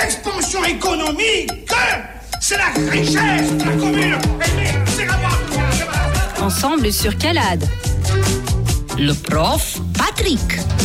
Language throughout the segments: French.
d'expansion économique, c'est la richesse de la commune. C'est la moi. Ensemble sur Calade. Le prof Patrick.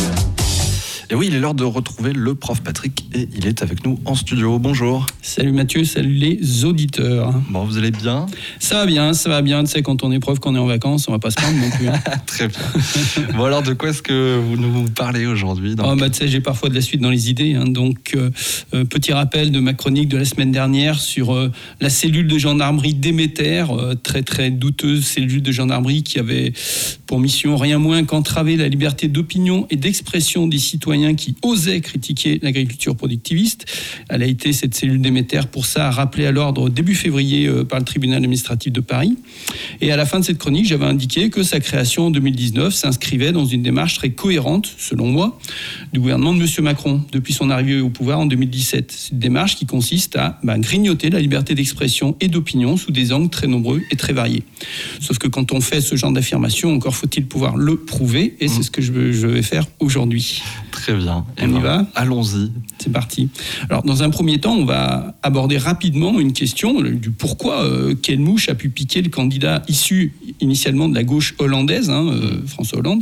Et oui, il est l'heure de retrouver le prof Patrick et il est avec nous en studio. Bonjour. Salut Mathieu, salut les auditeurs. Bon, vous allez bien ? Ça va bien. Tu sais, quand on est prof, quand on est en vacances, on va pas se plaindre non plus. Très bien. Bon, alors de quoi est-ce que vous nous parlez aujourd'hui ? Tu sais, j'ai parfois de la suite dans les idées. Donc, petit rappel de ma chronique de la semaine dernière sur la cellule de gendarmerie Déméter, très très douteuse cellule de gendarmerie qui avait pour mission rien moins qu'entraver la liberté d'opinion et d'expression des citoyens qui osaient critiquer l'agriculture productiviste. Elle a été, cette cellule Déméter, pour ça, rappelée à l'ordre début février par le tribunal administratif de Paris. Et à la fin de cette chronique, j'avais indiqué que sa création en 2019 s'inscrivait dans une démarche très cohérente, selon moi, du gouvernement de M. Macron, depuis son arrivée au pouvoir en 2017. C'est une démarche qui consiste à grignoter la liberté d'expression et d'opinion sous des angles très nombreux et très variés. Sauf que quand on fait ce genre d'affirmation, encore faut-il pouvoir le prouver, et c'est ce que je vais faire aujourd'hui. Très bien. On y va ? Allons-y. C'est parti. Alors, dans un premier temps, on va aborder rapidement une question du pourquoi quelle mouche a pu piquer le candidat issu initialement de la gauche hollandaise, François Hollande,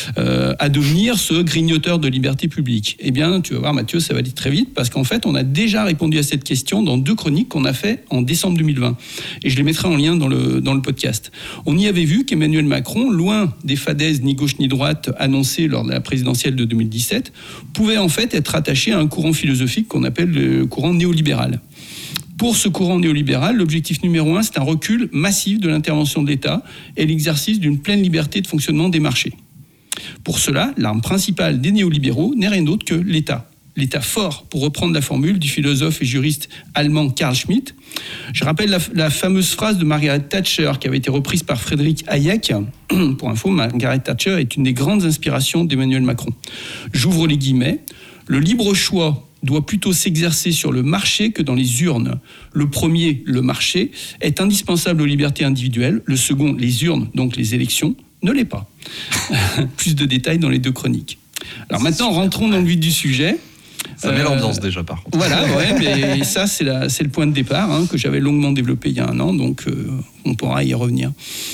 à devenir ce grignoteur de liberté publique. Eh bien, tu vas voir, Mathieu, ça va aller très vite, parce qu'en fait, on a déjà répondu à cette question dans 2 chroniques qu'on a fait en décembre 2020. Et je les mettrai en lien dans le podcast. On y avait vu qu'Emmanuel Macron, loin des fadaises ni gauche ni droite annoncées lors de la présidentielle de 2017, pouvait en fait être attaché à un courant philosophique qu'on appelle le courant néolibéral. Pour ce courant néolibéral, l'objectif numéro 1, c'est un recul massif de l'intervention de l'État et l'exercice d'une pleine liberté de fonctionnement des marchés. Pour cela, l'arme principale des néolibéraux n'est rien d'autre que l'État. L'État fort, pour reprendre la formule du philosophe et juriste allemand Carl Schmitt. Je rappelle la fameuse phrase de Margaret Thatcher qui avait été reprise par Frédéric Hayek. Pour info, Margaret Thatcher est une des grandes inspirations d'Emmanuel Macron. J'ouvre les guillemets. Le libre choix doit plutôt s'exercer sur le marché que dans les urnes. Le premier, le marché, est indispensable aux libertés individuelles. Le second, les urnes, donc les élections, ne l'est pas. Plus de détails dans les 2 chroniques. Alors maintenant, rentrons dans le vif du sujet. Ça met l'ambiance déjà, par contre. Voilà, ouais, mais ça, c'est le point de départ que j'avais longuement développé il y a 1 an, donc on pourra y revenir.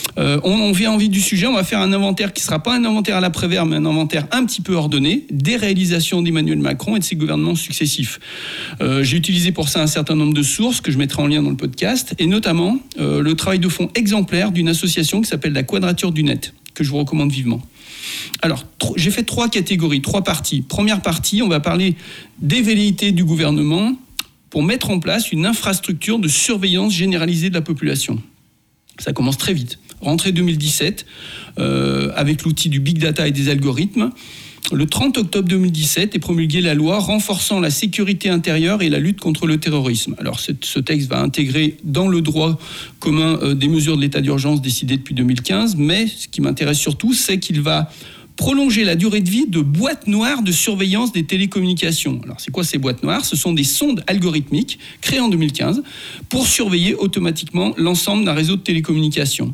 On vient en vif du sujet, on va faire un inventaire qui ne sera pas un inventaire à l'après-vert, mais un inventaire un petit peu ordonné des réalisations d'Emmanuel Macron et de ses gouvernements successifs. J'ai utilisé pour ça un certain nombre de sources que je mettrai en lien dans le podcast, et notamment le travail de fond exemplaire d'une association qui s'appelle la Quadrature du Net, que je vous recommande vivement. Alors, j'ai fait 3 catégories, 3 parties. Première partie, on va parler des velléités du gouvernement pour mettre en place une infrastructure de surveillance généralisée de la population. Ça commence très vite. Rentrée 2017, avec l'outil du big data et des algorithmes. Le 30 octobre 2017 est promulguée la loi renforçant la sécurité intérieure et la lutte contre le terrorisme. Alors ce texte va intégrer dans le droit commun des mesures de l'état d'urgence décidées depuis 2015, mais ce qui m'intéresse surtout, c'est qu'il va prolonger la durée de vie de boîtes noires de surveillance des télécommunications. Alors c'est quoi ces boîtes noires ? Ce sont des sondes algorithmiques créées en 2015 pour surveiller automatiquement l'ensemble d'un réseau de télécommunications.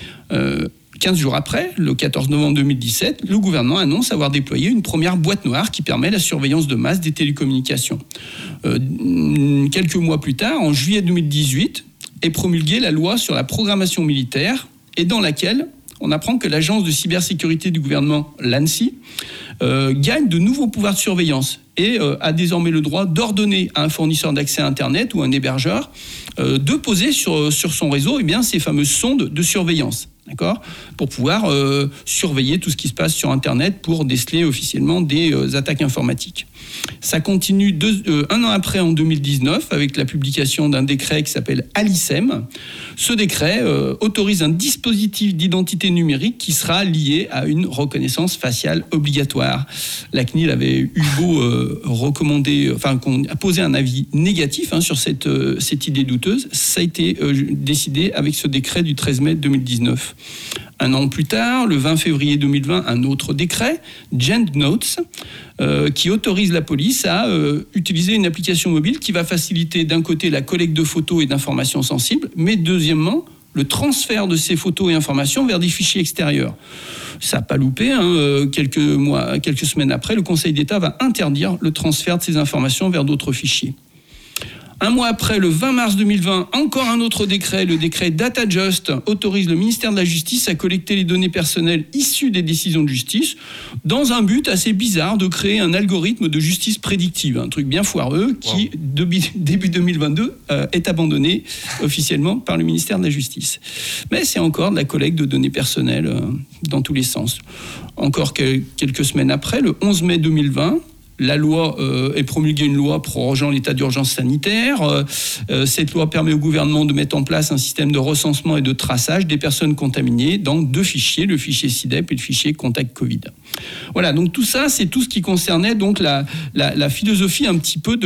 15 jours après, le 14 novembre 2017, le gouvernement annonce avoir déployé une première boîte noire qui permet la surveillance de masse des télécommunications. Quelques mois plus tard, en juillet 2018, est promulguée la loi sur la programmation militaire et dans laquelle on apprend que l'agence de cybersécurité du gouvernement, l'ANSSI, gagne de nouveaux pouvoirs de surveillance et a désormais le droit d'ordonner à un fournisseur d'accès à Internet ou un hébergeur de poser sur son réseau ces fameuses sondes de surveillance. D'accord ? Pour pouvoir surveiller tout ce qui se passe sur Internet pour déceler officiellement des attaques informatiques. Ça continue 1 an après, en 2019, avec la publication d'un décret qui s'appelle Alicem. Ce décret autorise un dispositif d'identité numérique qui sera lié à une reconnaissance faciale obligatoire. La CNIL avait eu beau qu'on a posé un avis négatif sur cette idée douteuse. Ça a été décidé avec ce décret du 13 mai 2019. 1 an plus tard, le 20 février 2020, un autre décret, GendNotes, qui autorise la police à utiliser une application mobile qui va faciliter d'un côté la collecte de photos et d'informations sensibles, mais deuxièmement, le transfert de ces photos et informations vers des fichiers extérieurs. Ça n'a pas loupé, quelques semaines après, le Conseil d'État va interdire le transfert de ces informations vers d'autres fichiers. Un mois après, le 20 mars 2020, encore un autre décret, le décret DataJust, autorise le ministère de la Justice à collecter les données personnelles issues des décisions de justice dans un but assez bizarre de créer un algorithme de justice prédictive, un truc bien foireux qui, début 2022, est abandonné officiellement par le ministère de la Justice. Mais c'est encore de la collecte de données personnelles dans tous les sens. Encore quelques semaines après, le 11 mai 2020, la loi est promulguée, une loi prorogeant l'état d'urgence sanitaire. Cette loi permet au gouvernement de mettre en place un système de recensement et de traçage des personnes contaminées dans 2 fichiers, le fichier SIDEP et le fichier Contact Covid. Voilà, donc tout ça, c'est tout ce qui concernait donc la philosophie un petit peu de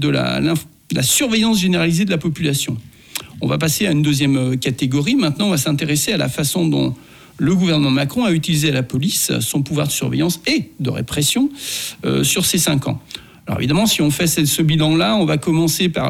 la surveillance généralisée de la population. On va passer à une deuxième catégorie. Maintenant, on va s'intéresser à la façon dont le gouvernement Macron a utilisé la police, son pouvoir de surveillance et de répression sur ces 5 ans. Alors évidemment, si on fait ce bilan-là, on va commencer par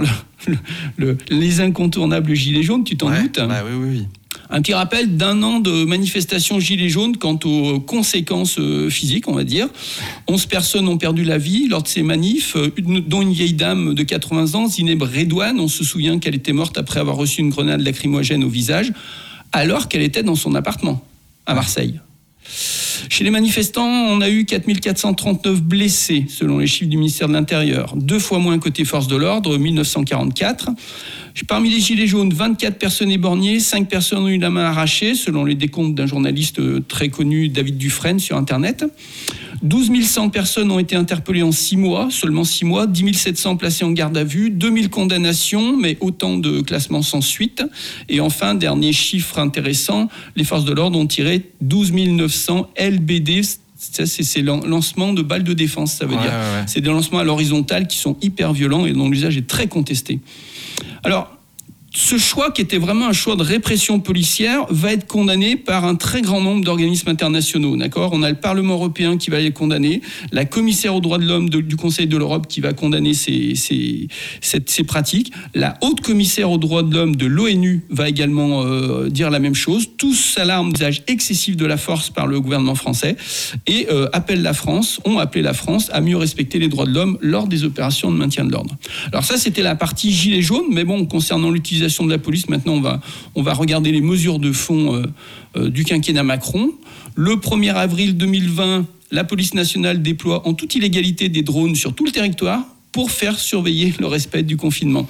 les incontournables gilets jaunes, tu t'en doutes ? Oui. Un petit rappel d'1 an de manifestations gilets jaunes quant aux conséquences physiques, on va dire. 11 personnes ont perdu la vie lors de ces manifs, dont une vieille dame de 80 ans, Zineb Redouane. On se souvient qu'elle était morte après avoir reçu une grenade lacrymogène au visage, alors qu'elle était dans son appartement à Marseille. Chez les manifestants, on a eu 4439 blessés, selon les chiffres du ministère de l'Intérieur. 2 fois moins côté forces de l'ordre, 1944. Parmi les gilets jaunes, 24 personnes éborgnées, 5 personnes ont eu la main arrachée, selon les décomptes d'un journaliste très connu, David Dufresne, sur Internet. 12 100 personnes ont été interpellées en 6 mois, seulement 6 mois, 10 700 placées en garde à vue, 2000 condamnations, mais autant de classements sans suite. Et enfin, dernier chiffre intéressant, les forces de l'ordre ont tiré 12 900 LBD. Ça, c'est lancement de balles de défense, ça veut dire. Ouais. C'est des lancements à l'horizontale qui sont hyper violents et dont l'usage est très contesté. Alors, ce choix, qui était vraiment un choix de répression policière, va être condamné par un très grand nombre d'organismes internationaux. D'accord ? On a le Parlement européen qui va les condamner, la commissaire aux droits de l'homme du Conseil de l'Europe qui va condamner ces pratiques, la haute commissaire aux droits de l'homme de l'ONU va également dire la même chose. Tous s'alarment d'usage excessif de la force par le gouvernement français et ont appelé la France à mieux respecter les droits de l'homme lors des opérations de maintien de l'ordre. Alors ça, c'était la partie gilet jaune, mais bon, concernant l'utilisation de la police, maintenant on va regarder les mesures de fond du quinquennat Macron. Le 1er avril 2020, la police nationale déploie en toute illégalité des drones sur tout le territoire pour faire surveiller le respect du confinement.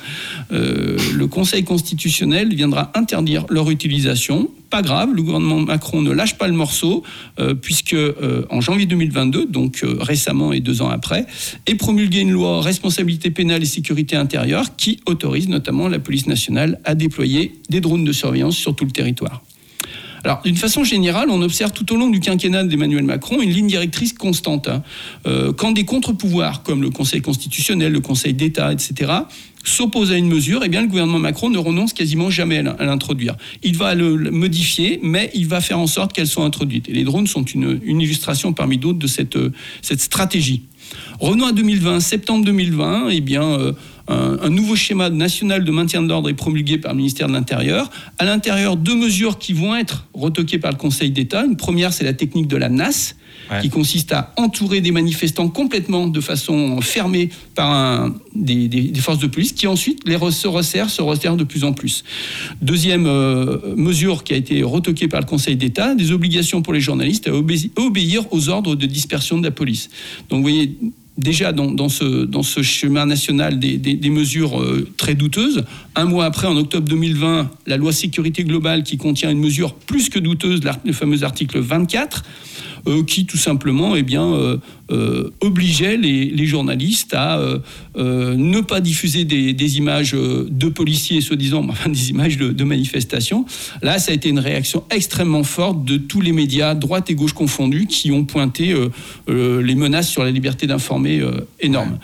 Le Conseil constitutionnel viendra interdire leur utilisation. Pas grave, le gouvernement Macron ne lâche pas le morceau, puisque en janvier 2022, donc récemment et 2 ans après, est promulguée une loi responsabilité pénale et sécurité intérieure qui autorise notamment la police nationale à déployer des drones de surveillance sur tout le territoire. Alors, d'une façon générale, on observe tout au long du quinquennat d'Emmanuel Macron une ligne directrice constante. Quand des contre-pouvoirs, comme le Conseil constitutionnel, le Conseil d'État, etc., s'opposent à une mesure, eh bien, le gouvernement Macron ne renonce quasiment jamais à l'introduire. Il va le modifier, mais il va faire en sorte qu'elle soit introduite. Et les drones sont une illustration parmi d'autres de cette stratégie. Revenons à 2020, septembre 2020, eh bien... Un nouveau schéma national de maintien de l'ordre est promulgué par le ministère de l'Intérieur. À l'intérieur, 2 mesures qui vont être retoquées par le Conseil d'État. Une première, c'est la technique de la NAS, qui consiste à entourer des manifestants complètement de façon fermée par des forces de police, qui ensuite se resserrent de plus en plus. Deuxième mesure qui a été retoquée par le Conseil d'État, des obligations pour les journalistes à obéir aux ordres de dispersion de la police. Donc vous voyez... Déjà, dans ce schéma national, des mesures très douteuses. 1 mois après, en octobre 2020, la loi sécurité globale qui contient une mesure plus que douteuse, le fameux article 24, qui tout simplement obligeait les journalistes à ne pas diffuser des images de policiers, soi-disant, des images de manifestations. Là, ça a été une réaction extrêmement forte de tous les médias, droite et gauche confondus, qui ont pointé les menaces sur la liberté d'informer énormes.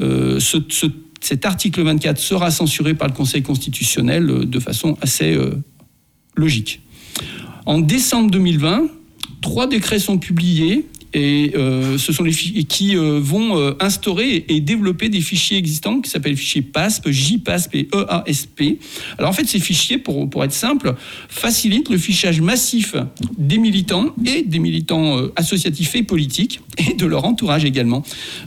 Cet article 24 sera censuré par le Conseil constitutionnel de façon assez logique. En décembre 2020, 3 décrets sont publiés Et ce sont les qui vont instaurer et développer des fichiers existants qui s'appellent fichiers PASP, JPASP et EASP. Alors en fait, ces fichiers, pour être simple, facilitent le fichage massif des militants et des militants associatifs et politiques et de leur entourage également.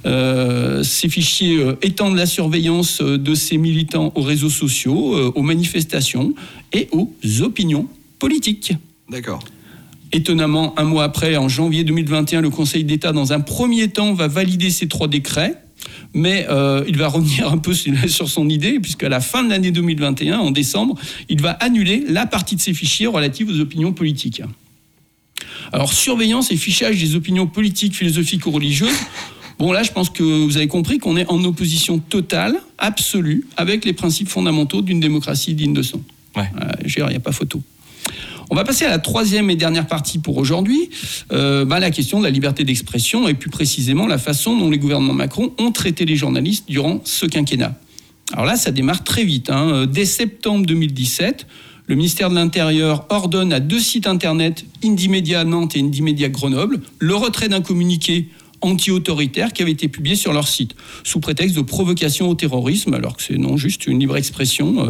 Ces fichiers étendent la surveillance de ces militants aux réseaux sociaux, aux manifestations et aux opinions politiques. D'accord. Étonnamment, un mois après, en janvier 2021, le Conseil d'État, dans un premier temps, va valider ces 3 décrets, mais il va revenir un peu sur son idée, puisqu'à la fin de l'année 2021, en décembre, il va annuler la partie de ces fichiers relative aux opinions politiques. Alors, surveillance et fichage des opinions politiques, philosophiques ou religieuses, bon là, je pense que vous avez compris qu'on est en opposition totale, absolue, avec les principes fondamentaux d'une démocratie digne de son. Ouais. Il n'y a pas photo. On va passer à la 3e et dernière partie pour aujourd'hui, la question de la liberté d'expression et plus précisément la façon dont les gouvernements Macron ont traité les journalistes durant ce quinquennat. Alors là, ça démarre très vite. Dès septembre 2017, le ministère de l'Intérieur ordonne à 2 sites internet, Indymedia Nantes et Indymedia Grenoble, le retrait d'un communiqué anti-autoritaire qui avait été publié sur leur site, sous prétexte de provocation au terrorisme, alors que c'est non juste une libre expression.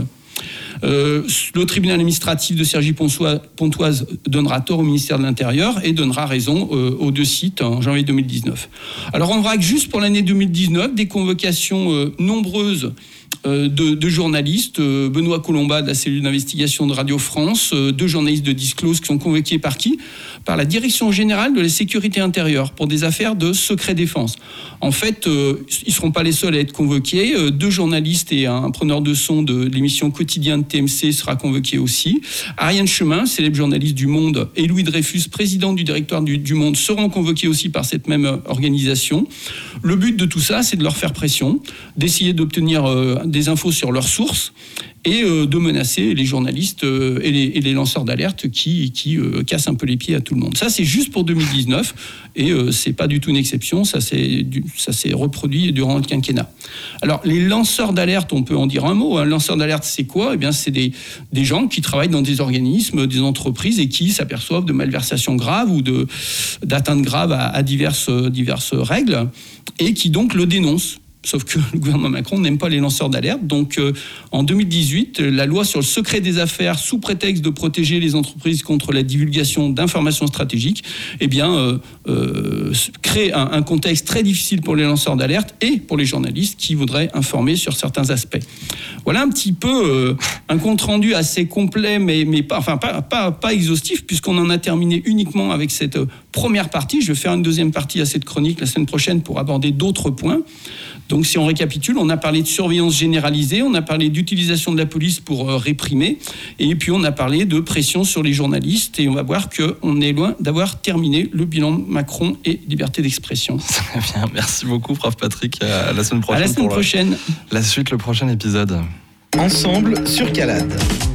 Le tribunal administratif de Cergy-Pontoise donnera tort au ministère de l'Intérieur et donnera raison aux 2 sites en janvier 2019. Alors on verra que juste pour l'année 2019, des convocations nombreuses de journalistes, Benoît Colomba de la cellule d'investigation de Radio France, 2 journalistes de Disclose qui sont convoqués par qui ? Par la Direction générale de la sécurité intérieure pour des affaires de secret défense. En fait, ils ne seront pas les seuls à être convoqués. 2 journalistes et un preneur de son de l'émission Quotidien de TMC sera convoqué aussi. Ariane Chemin, célèbre journaliste du Monde, et Louis Dreyfus, président du directoire du Monde, seront convoqués aussi par cette même organisation. Le but de tout ça, c'est de leur faire pression, d'essayer d'obtenir des infos sur leurs sources et de menacer les journalistes et les lanceurs d'alerte qui cassent un peu les pieds à tout le monde. Ça, c'est juste pour 2019 et c'est pas du tout une exception. Ça s'est reproduit durant le quinquennat. Alors, les lanceurs d'alerte, on peut en dire un mot. Un lanceur d'alerte, c'est quoi ? Eh bien, c'est des gens qui travaillent dans des organismes, des entreprises et qui s'aperçoivent de malversations graves ou d'atteintes graves à diverses règles et qui donc le dénoncent. Sauf que le gouvernement Macron n'aime pas les lanceurs d'alerte. Donc, en 2018, la loi sur le secret des affaires, sous prétexte de protéger les entreprises contre la divulgation d'informations stratégiques, crée un contexte très difficile pour les lanceurs d'alerte et pour les journalistes qui voudraient informer sur certains aspects. Voilà un petit peu un compte-rendu assez complet, mais pas exhaustif, puisqu'on en a terminé uniquement avec cette première partie. Je vais faire une deuxième partie à cette chronique la semaine prochaine pour aborder d'autres points. Donc, si on récapitule, on a parlé de surveillance généralisée, on a parlé d'utilisation de la police pour réprimer, et puis on a parlé de pression sur les journalistes, et on va voir qu'on est loin d'avoir terminé le bilan Macron et liberté d'expression. Très bien, merci beaucoup, prof Patrick. À la semaine prochaine. À la semaine prochaine. La suite, le prochain épisode. Ensemble sur Calade.